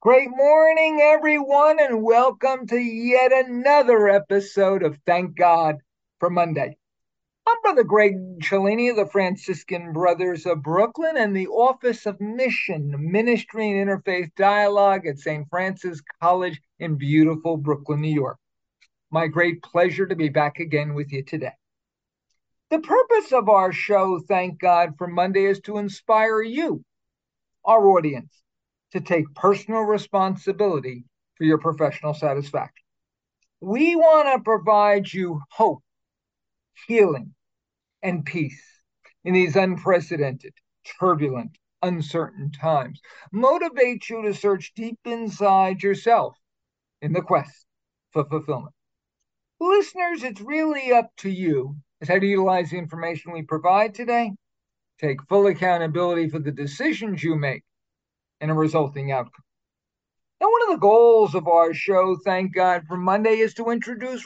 Great morning, everyone, and welcome to yet another episode of Thank God for Monday. I'm Brother Greg Cellini of the Franciscan Brothers of Brooklyn and the Office of Mission, Ministry, and Interfaith Dialogue at St. Francis College in beautiful Brooklyn, New York. My great pleasure to be back again with you today. The purpose of our show, Thank God for Monday, is to inspire you, our audience, to take personal responsibility for your professional satisfaction. We want to provide you hope, healing, and peace in these unprecedented, turbulent, uncertain times. Motivate you to search deep inside yourself in the quest for fulfillment. Listeners, it's really up to you as how to utilize the information we provide today. Take full accountability for the decisions you make and a resulting outcome. Now, one of the goals of our show, Thank God for Monday, is to introduce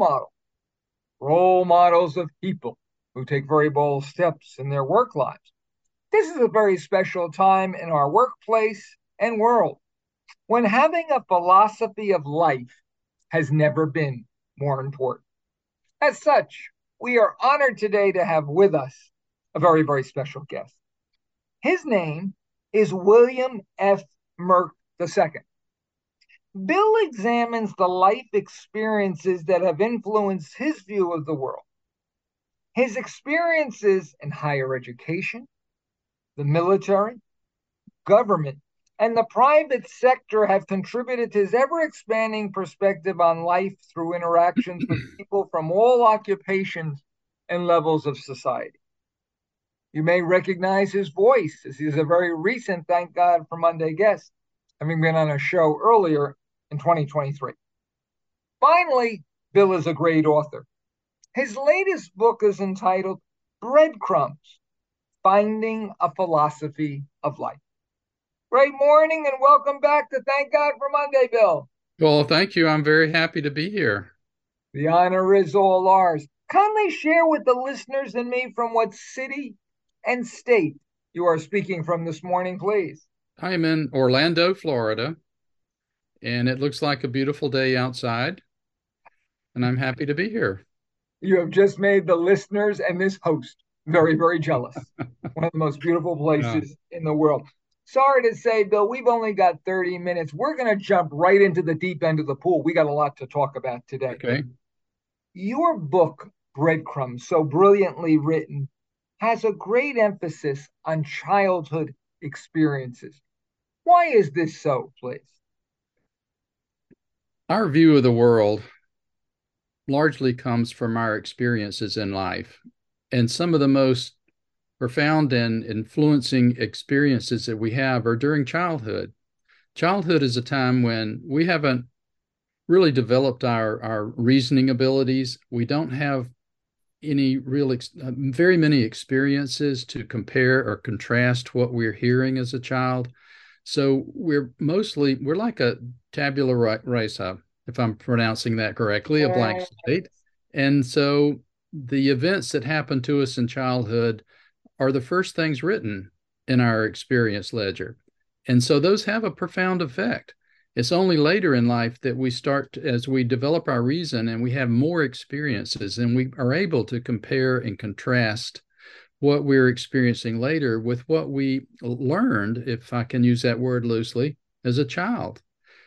role models of people who take very bold steps in their work lives. This is a very special time in our workplace and world when having a philosophy of life has never been more important. As such, we are honored today to have with us a very, very special guest. His name is William F. Merck II. Bill examines the life experiences that have influenced his view of the world. His experiences in higher education, the military, government, and the private sector have contributed to his ever expanding perspective on life through interactions with people from all occupations and levels of society. You may recognize his voice as he's a very recent Thank God for Monday guest, having been on a show earlier in 2023. Finally, Bill is a great author. His latest book is entitled Breadcrumbs, Finding a Philosophy of Life. Great morning and welcome back to Thank God for Monday, Bill. Well, thank you. I'm very happy to be here. The honor is all ours. Kindly share with the listeners and me from what city and state you are speaking from this morning, please. I am in Orlando, Florida, and it looks like a beautiful day outside, and I'm happy to be here. You have just made the listeners and this host very, very jealous. One of the most beautiful Yeah. places in the world. Sorry to say, Bill, we've only got 30 minutes. We're going to jump right into the deep end of the pool. We got a lot to talk about today. Okay. Your book, Breadcrumbs, so brilliantly written, has a great emphasis on childhood experiences. Why is this so, please? Our view of the world largely comes from our experiences in life, and some of the most profound and influencing experiences that we have are during childhood. Childhood is a time when we haven't really developed our reasoning abilities. We don't have any very many experiences to compare or contrast what we're hearing as a child. So we're like a tabula rasa, if I'm pronouncing that correctly, a blank Uh, slate. And so the events that happen to us in childhood are the first things written in our experience ledger. And so those have a profound effect. It's only later in life that we start, as we develop our reason and we have more experiences, and we are able to compare and contrast what we're experiencing later with what we learned, if I can use that word loosely, as a child.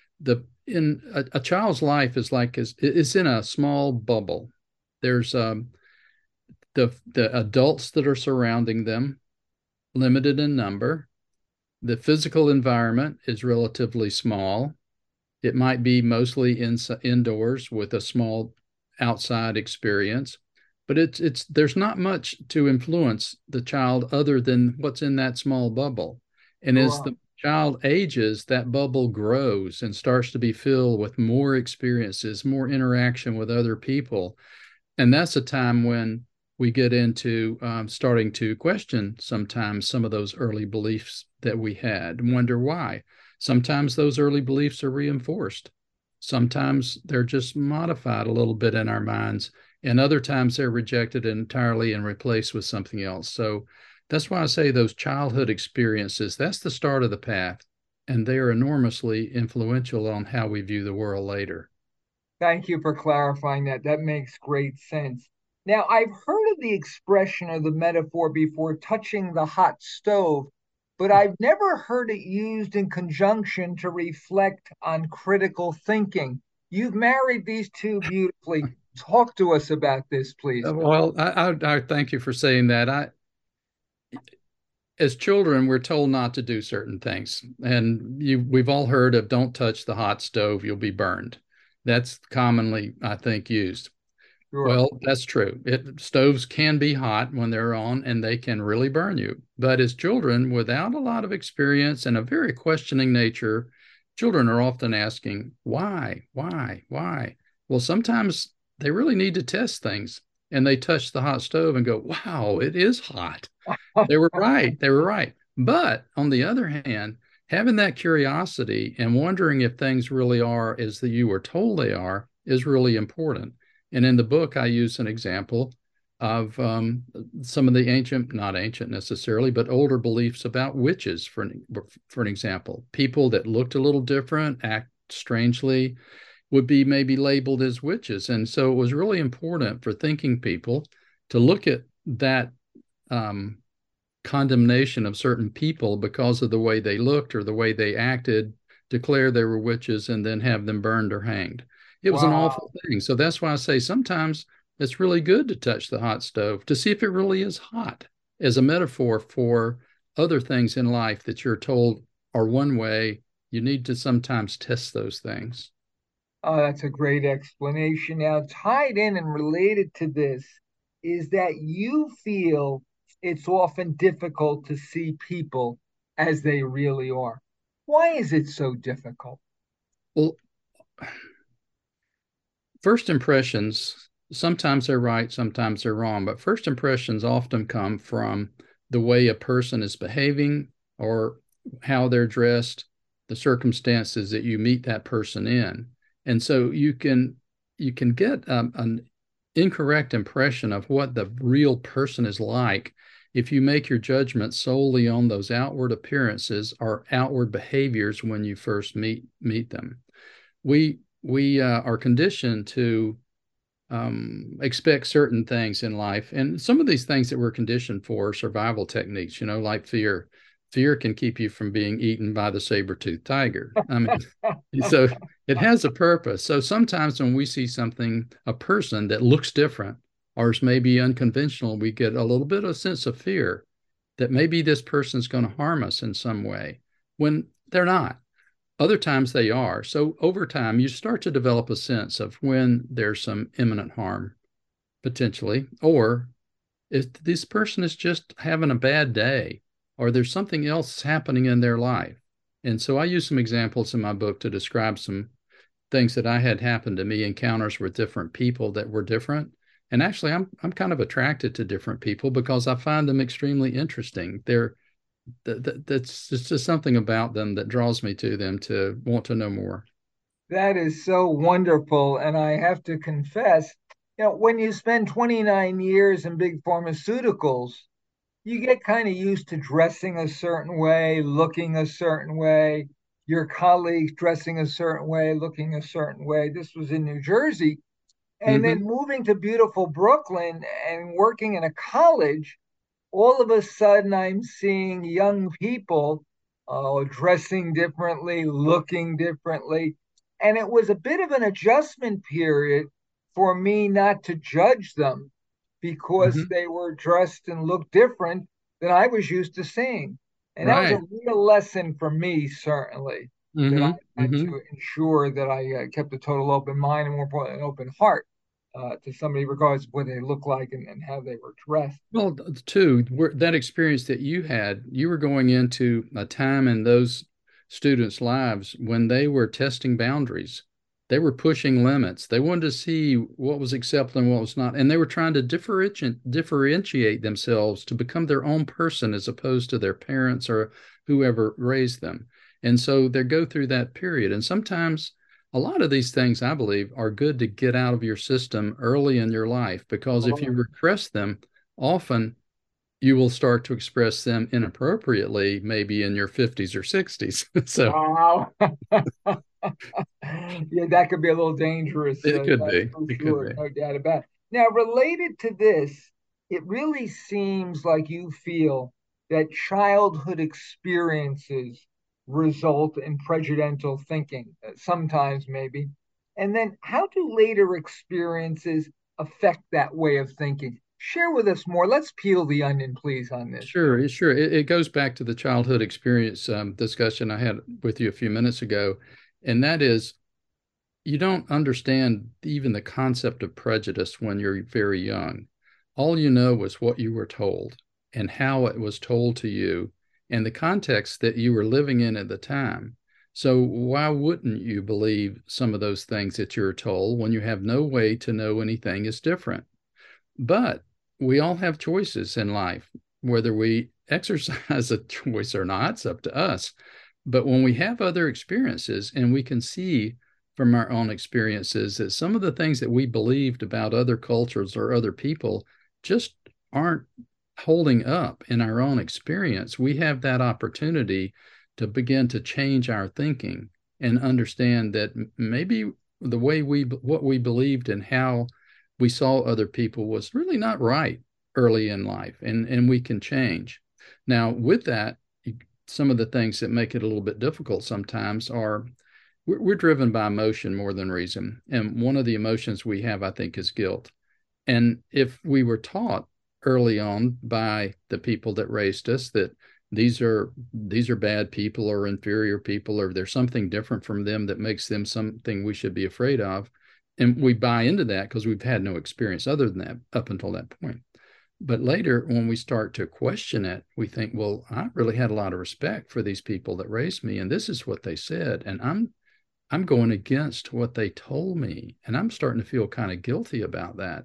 A child's life is in a small bubble. There's the adults that are surrounding them, limited in number. The physical environment is relatively small. It might be mostly indoors with a small outside experience, but it's there's not much to influence the child other than what's in that small bubble. And as right. the child ages, that bubble grows and starts to be filled with more experiences, more interaction with other people. And that's a time when we get into starting to question sometimes some of those early beliefs that we had and wonder why. Sometimes those early beliefs are reinforced. Sometimes they're just modified a little bit in our minds, and other times they're rejected entirely and replaced with something else. So that's why I say those childhood experiences, that's the start of the path. and they are enormously influential on how we view the world later. Thank you for clarifying that. That makes great sense. Now, I've heard of the expression or the metaphor before, touching the hot stove, but I've never heard it used in conjunction to reflect on critical thinking. You've married these two beautifully. Talk to us about this, please, Bill. Well, I thank you for saying that. As children, we're told not to do certain things, and we've all heard of "don't touch the hot stove, you'll be burned." That's commonly, I think, used. Sure. Well, that's true. Stoves can be hot when they're on, and they can really burn you. But as children, without a lot of experience and a very questioning nature, children are often asking, why, why, why? Well, sometimes they really need to test things, and they touch the hot stove and go, wow, it is hot. They were right. They were right. But on the other hand, having that curiosity and wondering if things really are as you were told they are is really important. And in the book, I use an example of some of the ancient, not ancient necessarily, but older beliefs about witches, for an example. People that looked a little different, act strangely, would be maybe labeled as witches. And so it was really important for thinking people to look at that um, condemnation of certain people because of the way they looked or the way they acted, declare they were witches, and then have them burned or hanged. It was an Wow. awful thing. So that's why I say sometimes it's really good to touch the hot stove to see if it really is hot, as a metaphor for other things in life that you're told are one way. You need to sometimes test those things. Oh, that's a great explanation. Now, tied in and related to this is that you feel it's often difficult to see people as they really are. Why is it so difficult? Well, first impressions, sometimes they're right, sometimes they're wrong, but first impressions often come from the way a person is behaving or how they're dressed, the circumstances that you meet that person in. And so you can get an incorrect impression of what the real person is like if you make your judgment solely on those outward appearances or outward behaviors when you first meet them. We are conditioned to expect certain things in life, and some of these things that we're conditioned for are survival techniques. Like fear. Fear can keep you from being eaten by the saber-toothed tiger. I mean, so it has a purpose. So sometimes when we see something, a person that looks different or is maybe unconventional, we get a little bit of a sense of fear that maybe this person's going to harm us in some way when they're not. Other times they are. So over time, you start to develop a sense of when there's some imminent harm potentially, or if this person is just having a bad day, or there's something else happening in their life. And so I use some examples in my book to describe some things that I had happen to me, encounters with different people that were different. And actually, I'm kind of attracted to different people because I find them extremely interesting. That's it's just something about them that draws me to them to want to know more. That is so wonderful. And I have to confess, when you spend 29 years in big pharmaceuticals, you get kind of used to dressing a certain way, looking a certain way, your colleagues dressing a certain way, looking a certain way. This was in New Jersey. And then Mm-hmm. moving to beautiful Brooklyn and working in a college, all of a sudden I'm seeing young people dressing differently, looking differently. And it was a bit of an adjustment period for me not to judge them because Mm-hmm. they were dressed and looked different than I was used to seeing. And that was a Right. real lesson for me, certainly, that Mm-hmm. I had Mm-hmm. to ensure that I kept a total open mind and, more importantly, an open heart to somebody, regardless of what they look like and how they were dressed. Well, too, that experience that you had, you were going into a time in those students' lives when they were testing boundaries. They were pushing limits. They wanted to see what was acceptable and what was not. And they were trying to differentiate themselves to become their own person as opposed to their parents or whoever raised them. And so they go through that period. And sometimes a lot of these things, I believe, are good to get out of your system early in your life because if you Oh, repress them, often you will start to express them inappropriately, maybe in your 50s or 60s. So Wow. Yeah, that could be a little dangerous. it could That's be. for It could sure. be. No doubt about it. Now, related to this, it really seems like you feel that childhood experiences result in prejudicial thinking, sometimes maybe. And then how do later experiences affect that way of thinking? Share with us more. Let's peel the onion, please, on this, Bill. Sure. It goes back to the childhood experience discussion I had with you a few minutes ago. And that is, you don't understand even the concept of prejudice when you're very young. All you know was what you were told and how it was told to you and the context that you were living in at the time. So why wouldn't you believe some of those things that you're told when you have no way to know anything is different? But we all have choices in life, whether we exercise a choice or not, it's up to us. But when we have other experiences and we can see from our own experiences that some of the things that we believed about other cultures or other people just aren't holding up in our own experience, we have that opportunity to begin to change our thinking and understand that maybe the way what we believed and how we saw other people was really not right early in life, and we can change. Now, with that, some of the things that make it a little bit difficult sometimes are we're driven by emotion more than reason. And one of the emotions we have, I think, is guilt. And if we were taught early on by the people that raised us that these are bad people or inferior people, or there's something different from them that makes them something we should be afraid of, and we buy into that because we've had no experience other than that up until that point. But later, when we start to question it, we think, well, I really had a lot of respect for these people that raised me, and this is what they said, and I'm going against what they told me, and I'm starting to feel kind of guilty about that.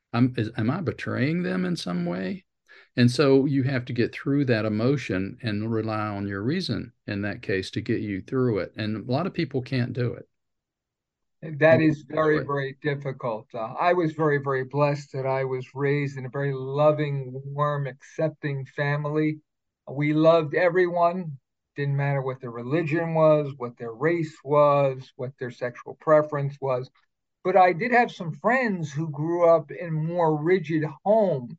Am I betraying them in some way? And so you have to get through that emotion and rely on your reason in that case to get you through it. And a lot of people can't do it. That And is do very, it. very difficult. I was very, very blessed that I was raised in a very loving, warm, accepting family. We loved everyone. Didn't matter what their religion was, what their race was, what their sexual preference was. But I did have some friends who grew up in more rigid homes.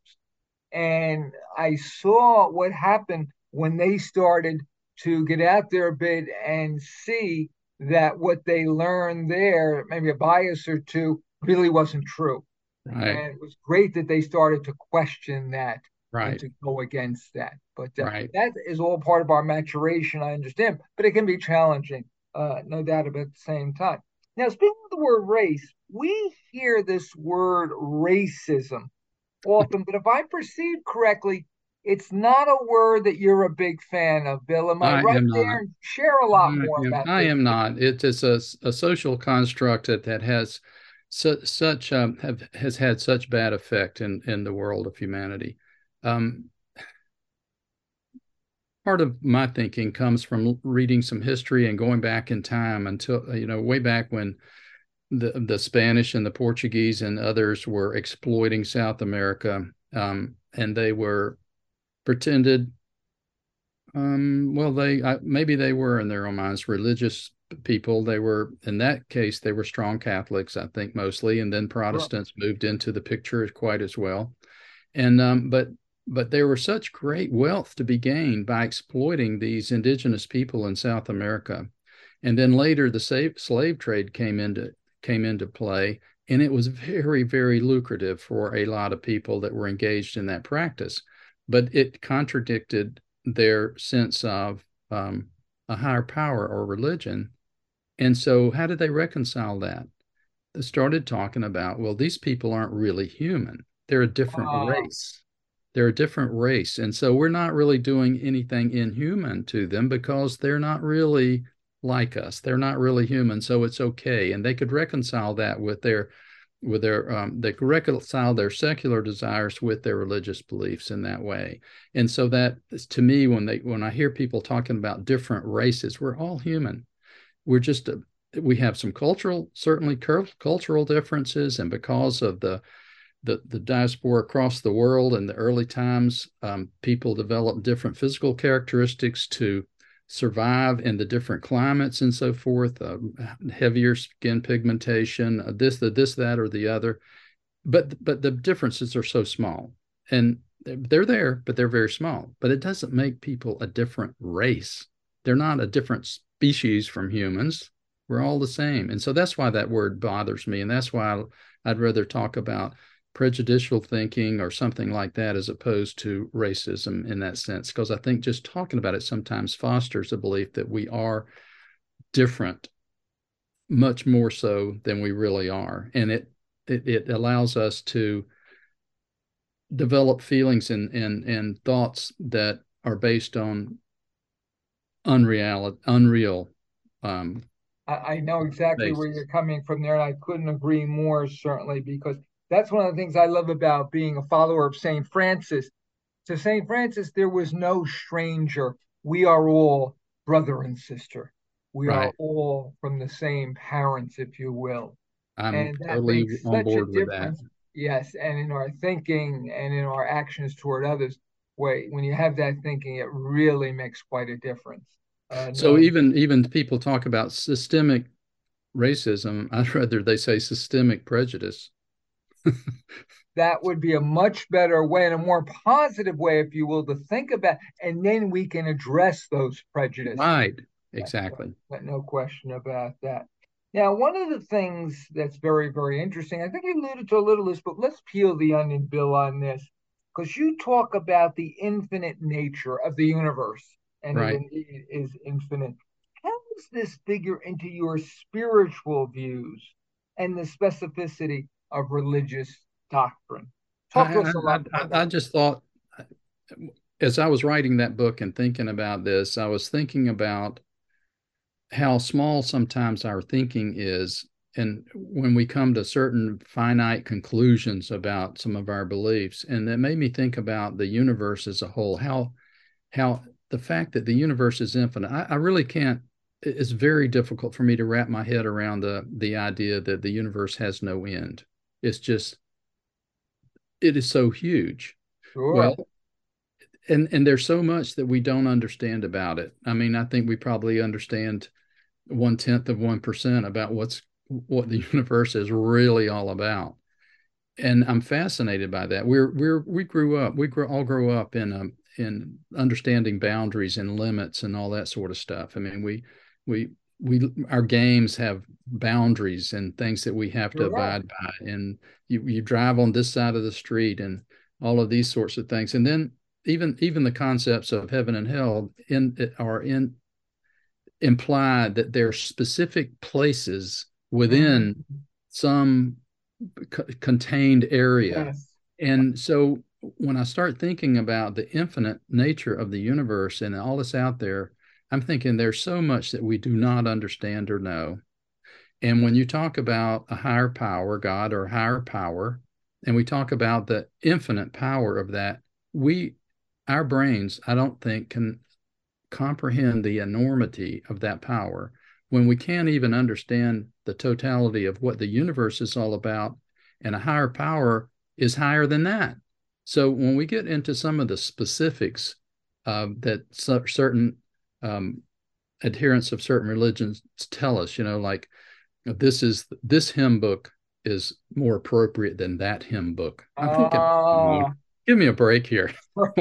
And I saw what happened when they started to get out there a bit and see that what they learned there, maybe a bias or two, really wasn't true. Right, And it was great that they started to question that and right, to go against that. But right. that is all part of our maturation, I understand, but it can be challenging, no doubt about at the same time. Now, speaking of the word race, we hear this word racism often, but if I perceive correctly, it's not a word that you're a big fan of, Bill. Am I I right am there? not. And share a lot more about I this. am not. It is a social construct that has such has had such bad effect in the world of humanity. Um, Part of my thinking comes from reading some history and going back in time until, way back when the Spanish and the Portuguese and others were exploiting South America, and they were pretended, well, maybe they were in their own minds religious people. They were, in that case, they were strong Catholics, I think, mostly, and then Sure. Protestants moved into the picture quite as well. And but there was such great wealth to be gained by exploiting these indigenous people in South America. And then later the slave trade came into play, and it was very, very lucrative for a lot of people that were engaged in that practice. But it contradicted their sense of a higher power or religion. And so how did they reconcile that? They started talking about, well, these people aren't really human. They're a different Uh, race. They're a different race. And so we're not really doing anything inhuman to them because they're not really like us. They're not really human. So it's okay. And they could reconcile that they could reconcile their secular desires with their religious beliefs in that way. And so that, to me, when I hear people talking about different races, we're all human. We're just we have some cultural, certainly cultural differences, and because of the the diaspora across the world in the early times, people developed different physical characteristics to survive in the different climates and so forth, heavier skin pigmentation, this, that, or the other. But the differences are so small, and they're there, but they're very small. But it doesn't make people a different race. They're not a different species from humans. We're all the same. And so that's why that word bothers me. And that's why I'd rather talk about prejudicial thinking or something like that as opposed to racism in that sense. Because I think just talking about it sometimes fosters a belief that we are different, much more so than we really are. And it allows us to develop feelings and thoughts that are based on unreal. I know exactly where Basis. you're coming from there, and I couldn't agree more, certainly, because that's one of the things I love about being a follower of St. Francis. To St. Francis, there was no stranger. We are all brother and sister. We are Right. all from the same parents, if you will. I'm And that totally makes on such a board with that. difference. Yes, and in our thinking and in our actions toward others. When you have that thinking, it really makes quite a difference. So No, even people talk about systemic racism. I'd rather they say systemic prejudice. that would be a much better way and a more positive way, if you will, to think about, and then we can address those prejudices. Right. Yes, Exactly. no question about that. Now, one of the things that's very, very interesting, I think you alluded to a little of this, but let's peel the onion, Bill, on this, because you talk about the infinite nature of the universe, and it Right. indeed is infinite. How does this figure into your spiritual views and the specificity of religious doctrine? Talk to us a lot more I about just thought as I was writing that book and thinking about this, I was thinking about how small sometimes our thinking is. And when we come to certain finite conclusions about some of our beliefs, and that made me think about the universe as a whole, how the fact that the universe is infinite, I really can't, it's very difficult for me to wrap my head around the idea that the universe has no end. It's just, it is so huge. that. Sure. Well, and there's so much that we don't understand about it. I mean, I think we probably understand 1/10 of 1% about what the universe is really all about. And I'm fascinated by that. We all grew up in understanding boundaries and limits and all that sort of stuff. I mean, we our games have boundaries and things that we have to Sure. abide by. And you drive on this side of the street and all of these sorts of things. And then even the concepts of heaven and hell are in implied that there are specific places Mhm. within some contained area. Yes. And so when I start thinking about the infinite nature of the universe and all that's out there, I'm thinking there's so much that we do not understand or know. And when you talk about a higher power, God or higher power, and we talk about the infinite power of that, our brains, I don't think, can comprehend the enormity of that power when we can't even understand the totality of what the universe is all about, and a higher power is higher than that. So when we get into some of the specifics that certain um, adherents of certain religions tell us, like this hymn book is more appropriate than that hymn book. I'm thinking, Ah, give me a break here.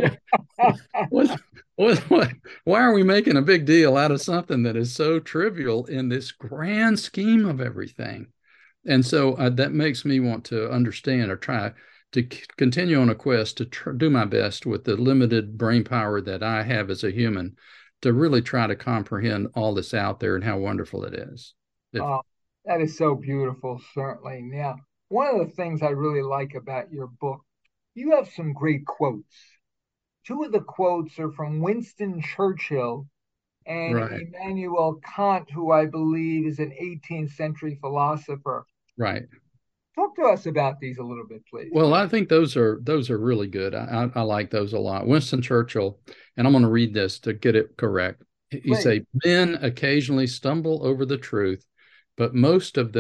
what, what, why are we making a big deal out of something that is so trivial in this grand scheme of everything? And so that makes me want to understand or try to continue on a quest to do my best with the limited brain power that I have as a human to really try to comprehend all that's out there and how wonderful it is. If ah, that is so beautiful, certainly. Now, one of the things I really like about your book, you have some great quotes. Two of the quotes are from Winston Churchill and right, Immanuel Kant, who I believe is an 18th century philosopher. right. Talk to us about these a little bit, please. Well, I think those are really good. I like those a lot. Winston Churchill, and I'm going to read this to get it correct. You Please. say men occasionally stumble over the truth, but most of them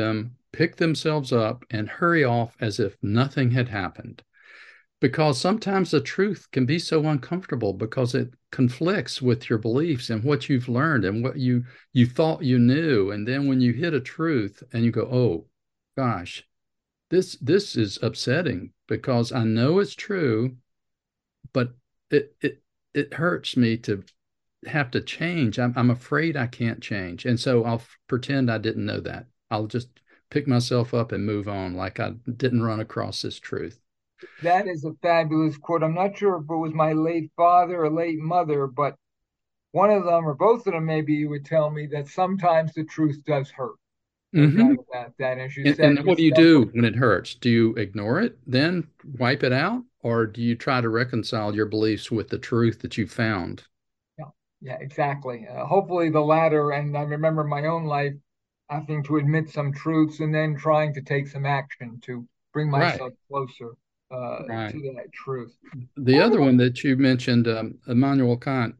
pick themselves up and hurry off as if nothing had happened. Because sometimes the truth can be so uncomfortable because it conflicts with your beliefs and what you've learned and what you thought you knew. And then when you hit a truth and you go, oh gosh, this is upsetting because I know it's true, but it hurts me to have to change. I'm afraid I can't change. And so I'll pretend I didn't know that. I'll just pick myself up and move on like I didn't run across this truth. That is a fabulous quote. I'm not sure if it was my late father or late mother, but one of them or both of them, maybe you would tell me that sometimes the truth does hurt. No Mm-hmm. doubt about that. As you And said what do you yourself, do when it hurts? Do you ignore it, then wipe it out? Or do you try to reconcile your beliefs with the truth that you found? yeah, yeah, exactly. Hopefully the latter. And I remember my own life having to admit some truths and then trying to take some action to bring Right, myself closer right. to that truth. The One of other the, one that you mentioned, Immanuel Kant,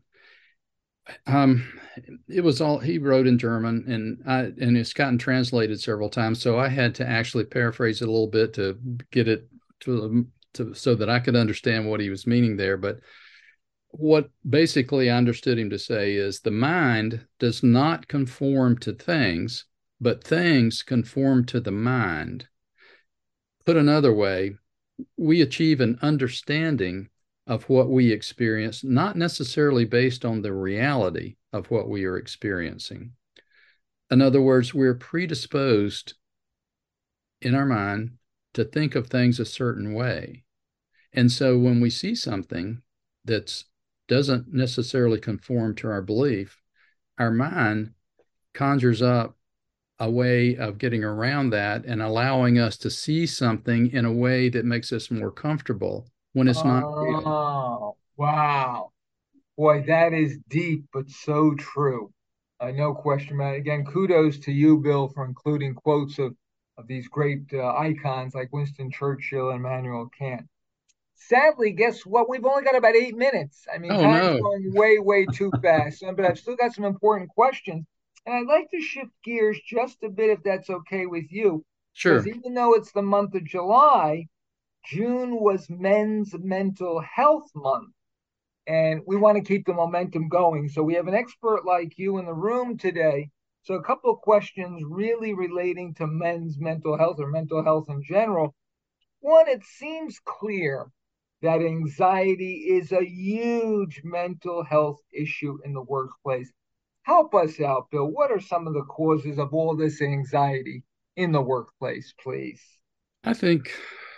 um, it was all he wrote in German, and it's gotten translated several times. So I had to actually paraphrase it a little bit to get it to so that I could understand what he was meaning there. But what basically I understood him to say is the mind does not conform to things, but things conform to the mind. Put another way, we achieve an understanding of what we experience, not necessarily based on the reality of what we are experiencing. In other words, we're predisposed in our mind to think of things a certain way. And so when we see something that doesn't necessarily conform to our belief, our mind conjures up a way of getting around that and allowing us to see something in a way that makes us more comfortable when it's not real. oh, wow. Boy, that is deep, but so true. No question about it. Again, kudos to you, Bill, for including quotes of these great icons like Winston Churchill and Immanuel Kant. Sadly, guess what? We've only got about 8 minutes. I mean, Oh, time's no. going way, way too fast. But I've still got some important questions. And I'd like to shift gears just a bit, if that's okay with you, because Sure. even though it's the month of July, June was Men's Mental Health Month. And we want to keep the momentum going. So we have an expert like you in the room today. So a couple of questions really relating to men's mental health or mental health in general. One, it seems clear that anxiety is a huge mental health issue in the workplace. Help us out, Bill. What are some of the causes of all this anxiety in the workplace, please? I think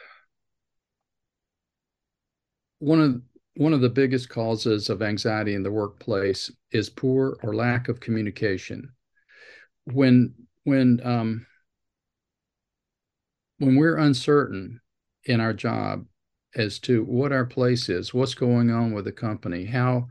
one of one of the biggest causes of anxiety in the workplace is poor or lack of communication. When when um, when we're uncertain in our job as to what our place is, what's going on with the company, how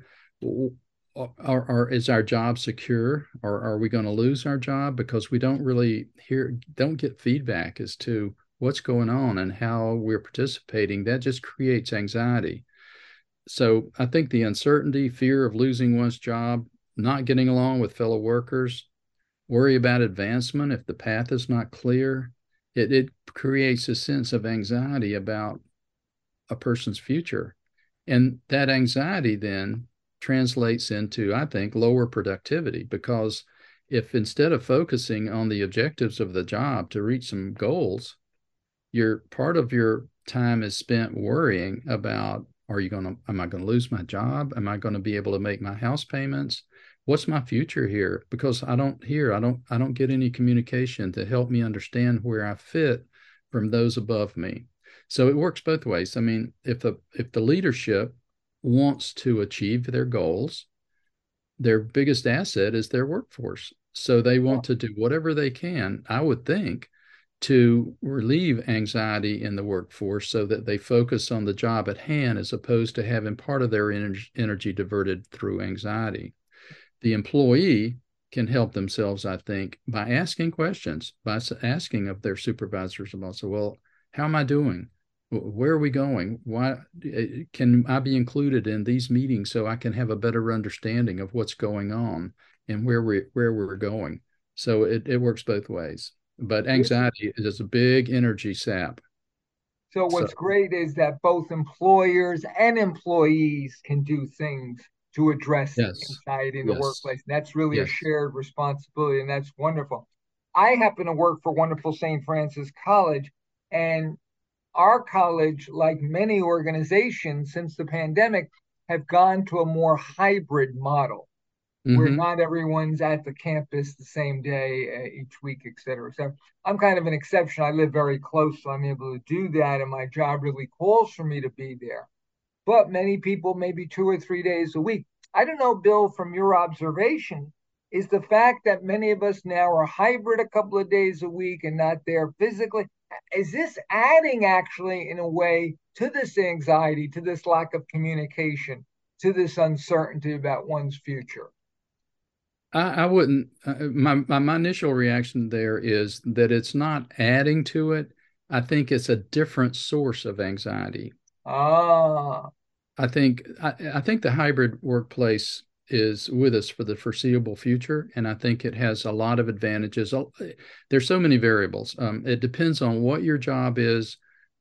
is our job secure, or are we going to lose our job because we don't get feedback as to what's going on and how we're participating. That just creates anxiety. So I think the uncertainty, fear of losing one's job, not getting along with fellow workers, worry about advancement if the path is not clear, it creates a sense of anxiety about a person's future. And that anxiety then translates into, I think, lower productivity because if instead of focusing on the objectives of the job to reach some goals, your part of your time is spent worrying about am I going to lose my job? Am I going to be able to make my house payments? What's my future here? Because I don't get any communication to help me understand where I fit from those above me. So it works both ways. I mean, if the leadership wants to achieve their goals, their biggest asset is their workforce. So they want to do whatever they can, I would think, to relieve anxiety in the workforce so that they focus on the job at hand as opposed to having part of their energy diverted through anxiety. The employee can help themselves, I think, by asking questions, by asking of their supervisors about, so, well, how am I doing? Where are we going? Why can I be included in these meetings so I can have a better understanding of what's going on and where we're going? So it works both ways. but anxiety is a big energy sap. So So what's great is that both employers and employees can do things to address yes, anxiety in the yes, workplace. And that's really a yes. shared responsibility, and that's wonderful. I happen to work for wonderful St. Francis College, and our college, like many organizations since the pandemic, have gone to a more hybrid model where Hmm. not everyone's at the campus the same day each week, et cetera. So I'm kind of an exception. I live very close, so I'm able to do that, and my job really calls for me to be there. But many people, maybe 2 or 3 days a week. I don't know, Bill, from your observation, is the fact that many of us now are hybrid a couple of days a week and not there physically. Is this adding actually, in a way, to this anxiety, to this lack of communication, to this uncertainty about one's future? I wouldn't. My initial reaction there is that it's not adding to it. I think it's a different source of anxiety. Ah, I think the hybrid workplace is with us for the foreseeable future, and I think it has a lot of advantages. There's so many variables. It depends on what your job is,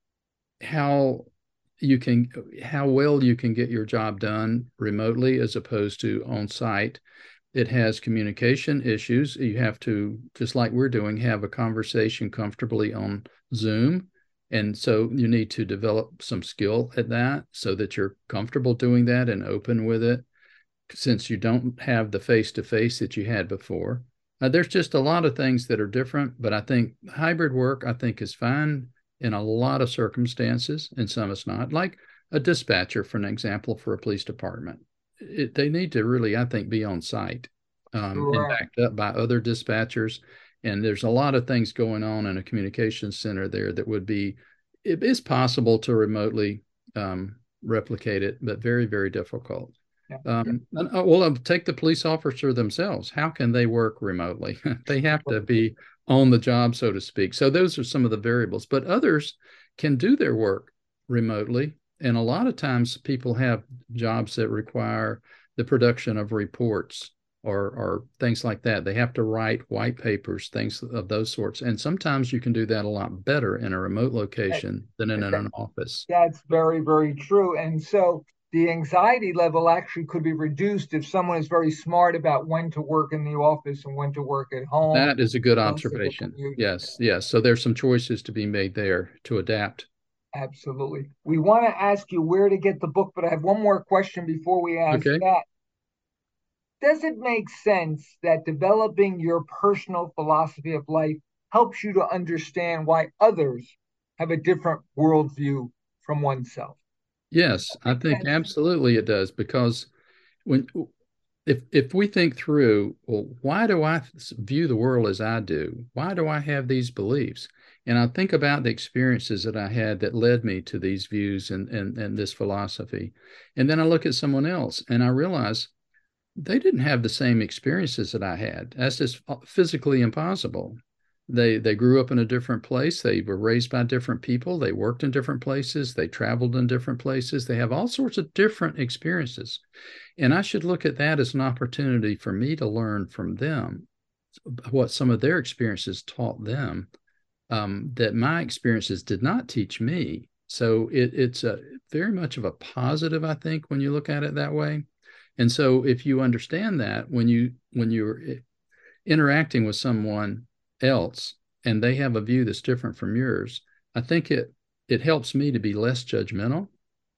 how you can, how well you can get your job done remotely as opposed to on site. It has communication issues. You have to, just like we're doing, have a conversation comfortably on Zoom. And so you need to develop some skill at that so that you're comfortable doing that and open with it, since you don't have the face to face that you had before. There's just a lot of things that are different, but I think hybrid work, I think, is fine in a lot of circumstances, and some it's not. Like a dispatcher, for an example, for a police department, they need to really, I think, be on site and correct. backed up by other dispatchers. And there's a lot of things going on in a communications center there that would be, it is possible to remotely replicate it, but very, very difficult. Yeah. Well, take the police officer themselves. How can they work remotely? They have to be on the job, so to speak. So those are some of the variables, but others can do their work remotely. And a lot of times people have jobs that require the production of reports or things like that. They have to write white papers, things of those sorts. And sometimes you can do that a lot better in a remote location than in an office. That's very, very true. And so the anxiety level actually could be reduced if someone is very smart about when to work in the office and when to work at home, That is a good less of a observation. commute. Yes, yes. So there's some choices to be made there to adapt. Absolutely. We want to ask you where to get the book, but I have one more question before we ask Okay. that. Does it make sense that developing your personal philosophy of life helps you to understand why others have a different worldview from oneself? Does Yes, that I make think sense? absolutely it does, because when if we think through, well, why do I view the world as I do? Why do I have these beliefs? And I think about the experiences that I had that led me to these views and this philosophy. And then I look at someone else and I realize they didn't have the same experiences that I had. That's just physically impossible. They grew up in a different place. They were raised by different people. They worked in different places. They traveled in different places. They have all sorts of different experiences. And I should look at that as an opportunity for me to learn from them what some of their experiences taught them, that my experiences did not teach me. So it's a very much of a positive, I think, when you look at it that way. And so if you understand that when you're interacting with someone else and they have a view that's different from yours, I think it helps me to be less judgmental,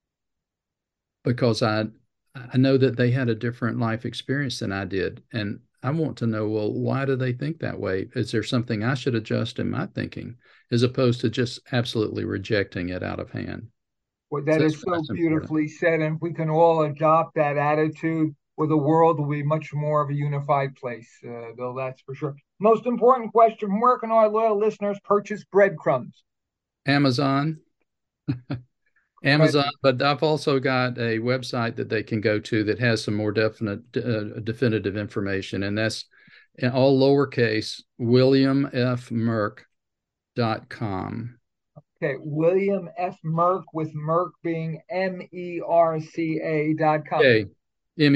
because I know that they had a different life experience than I did. And I want to know, well, why do they think that way? Is there something I should adjust in my thinking, as opposed to just absolutely rejecting it out of hand? Well, So that that's is why so that's important. beautifully said. And if we can all adopt that attitude, well, the world will be much more of a unified place, Bill, that's for sure. Most important question: where can our loyal listeners purchase breadcrumbs? Amazon, Amazon, Incredible. but I've also got a website that they can go to that has some more definitive information, and that's in all lowercase, williamfmerck.com. Okay, William F. Merck, with Merck being MERCA.com. K,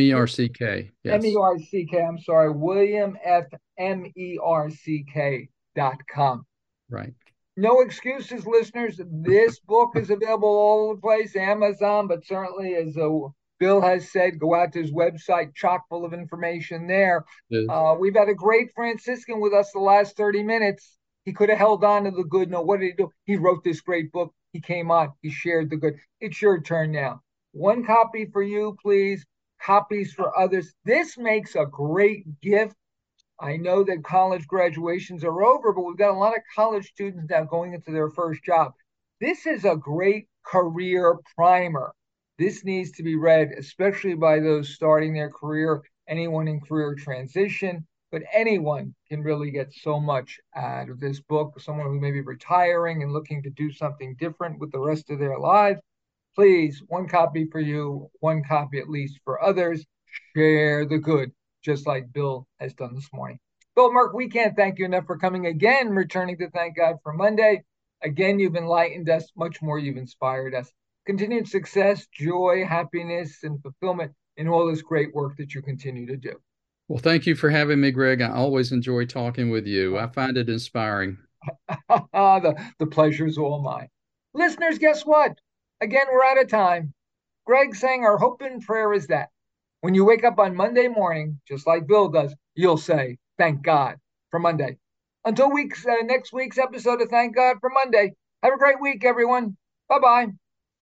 MERCK. M E Yes. R C K. I'm sorry, William F. MERCK. Right. No excuses, listeners. This book is available all over the place, Amazon, but certainly, as Bill has said, go out to his website, chock full of information there. We've had a great Franciscan with us the last 30 minutes. He could have held on to the good. No, what did he do? He wrote this great book. He came on. He shared the good. It's your turn now. One copy for you, please. Copies for others. This makes a great gift. I know that college graduations are over, but we've got a lot of college students now going into their first job. This is a great career primer. This needs to be read, especially by those starting their career, anyone in career transition, but anyone can really get so much out of this book. Someone who may be retiring and looking to do something different with the rest of their lives. Please, one copy for you, one copy at least for others. Share the good, just like Bill has done this morning. Bill, Mark, we can't thank you enough for coming again, returning to Thank God for Monday. Again, you've enlightened us, much more you've inspired us. Continued success, joy, happiness, and fulfillment in all this great work that you continue to do. Well, thank you for having me, Greg. I always enjoy talking with you. I find it inspiring. The pleasure's all mine. Listeners, guess what? Again, we're out of time. Greg saying our hope and prayer is that when you wake up on Monday morning, just like Bill does, you'll say, thank God for Monday. Until next week's episode of Thank God for Monday. Have a great week, everyone. Bye-bye.